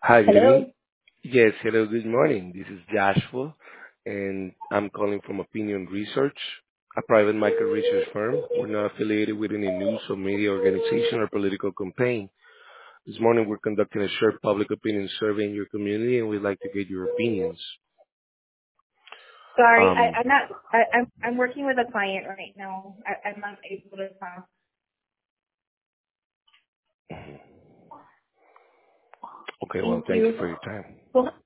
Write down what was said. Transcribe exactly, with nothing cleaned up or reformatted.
Hi, good evening. Hello. Yes, hello, good morning. This is Joshua, and I'm calling from Opinion Research, a private market research firm. We're not affiliated with any news or media organization or political campaign. This morning, we're conducting a short public opinion survey in your community, and we'd like to get your opinions. Sorry, Um, I, I'm not. I, I'm I'm working with a client right now. I, I'm not able to talk. okay, well, Thank thank you you. for your time. Well,